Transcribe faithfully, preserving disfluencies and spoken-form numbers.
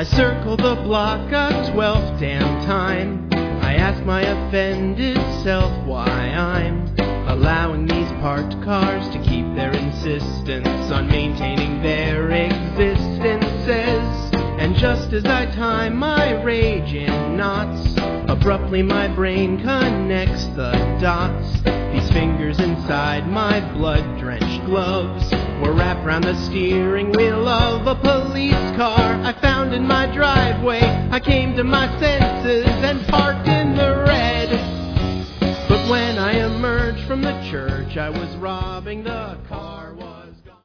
I circle the block a twelfth damn time. I ask my offended self why I'm allowing these parked cars to keep their insistence on maintaining their existences. And just as I tie my rage in knots, abruptly my brain connects the dots. These fingers inside my blood-drenched gloves were wrapped around the steering wheel of a police car I found in my driveway. I came to my senses and parked in the red. But when I emerged from the church, I was robbing the car.